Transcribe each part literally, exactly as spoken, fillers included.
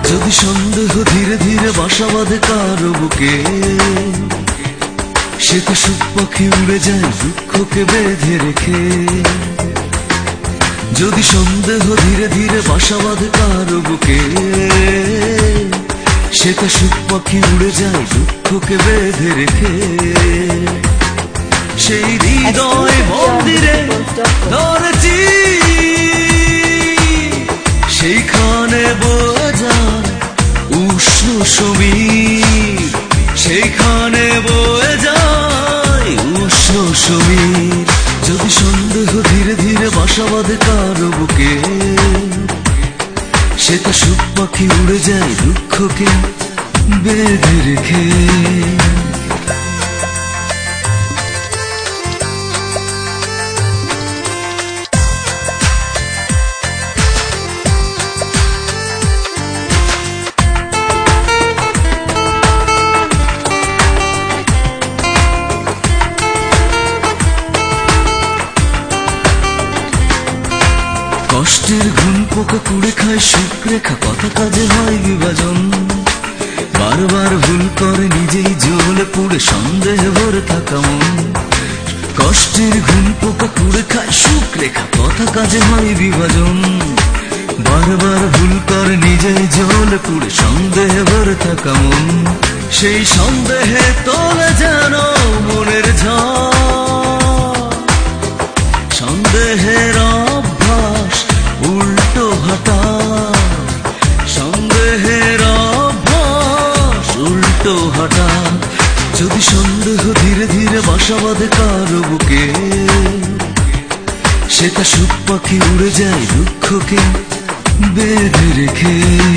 যদি সন্দেহ ধীরে ধীরে বাসা বাঁধে কারো বুকে, সে তো সুখ পাখি উড়ে যায় দুঃখকে বেঁধে রেখে। যদি সন্দেহ ধীরে ধীরে বাসা বাঁধে কারো বুকে, সে তো সুখ পাখি উড়ে যায় দুঃখকে বেঁধে রেখে। সেই হৃদয় মন্দিরে ধরেছি, সেইখানে বয়ে যায় উষ্ণ সমীর, সেইখানে বয়ে যায় উষ্ণ সমীর। যদি সন্দেহ ধীরে ধীরে বাসা বাঁধে কারো বুকে, সে তো সুখ পাখি উড়ে যায় দুঃখকে বেঁধে রেখে। কষ্টের ঘুম পোকা কুড়ে খায় সুখ রেখা, কথা কাজে হয় বিভাজন। বারবার ভুল করে নিজেই জ্বলে পুড়ে সন্দেহে ভরে থাকা মন। কষ্টের ঘুম পোকা কুড়ে খায় সুখ রেখা, কথা কাজে হয় বিভাজন। বারবার ভুল করে নিজেই জ্বলে পুড়ে সন্দেহে ভরে থাকা মন। সেই সন্দেহে তোলে যেন মনের ঝড়, সন্দেহের অভ্যাস উল্টো হাঁটা, সন্দেহের অভ্যাস উল্টো হাঁটা। যদি সন্দেহ ধীরে ধীরে বাসা বাঁধে কারো বুকে, সে তা সুখ পাখি উড়ে যায় দুঃখকে বেঁধে রেখে।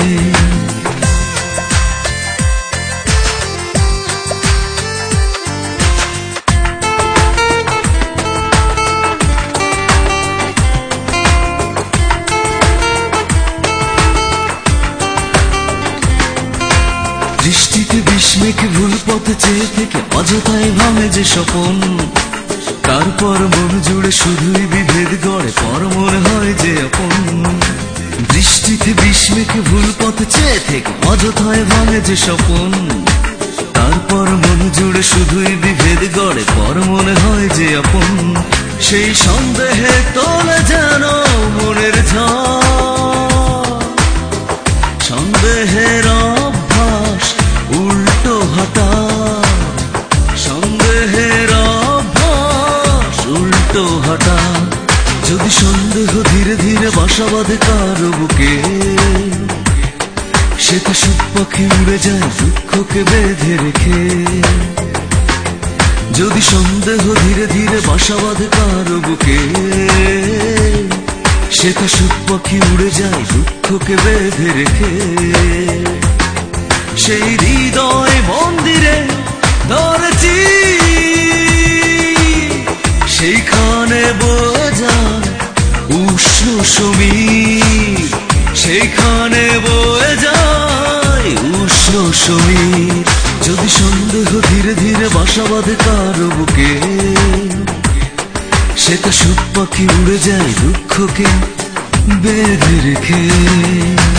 দৃষ্টিতে বিস্মেকে ভুল পথে চেয়ে থেকে অযথায় ভাঙে যে স্বপন। তারপর মন জুড়ে শুধুই বিভেদ গড়ে, পর মনে হয় যে আপন। দৃষ্টিতে বিস্মেকে ভুল পথে চেয়ে থেকে অযথায় ভাঙে যে স্বপন। তারপর মন জুড়ে শুধুই বিভেদ গড়ে, পর মনে হয় যে আপন। সেই সন্দেহে তোলে যেন মনের ঝড়, সন্দেহের অভ্যাস উল্টো হাঁটা, সন্দেহের অভ্যাস উল্টো হাঁটা। যদি সন্দেহ ধীরে ধীরে বাসা বাঁধে কারো বুকে, সে তো সুখ পাখি উড়ে যায় দুঃখকে বেঁধে রেখে। যদি সন্দেহ ধীরে ধীরে বাসা বাঁধে কারো বুকে, সে তো সুখ পাখি উড়ে যায় দুঃখকে বেঁধে রেখে। সেই হৃদয় মন্দিরে ধরেছি, সেইখানে বয়ে যায় উষ্ণ সমীর, সেইখানে বয়ে যায় উষ্ণ সমীর। যদি সন্দেহ ধীরে ধীরে বাসা বাঁধে কারো বুকে, সে তো সুখ পাখি উড়ে যায় দুঃখকে বেঁধে রেখে।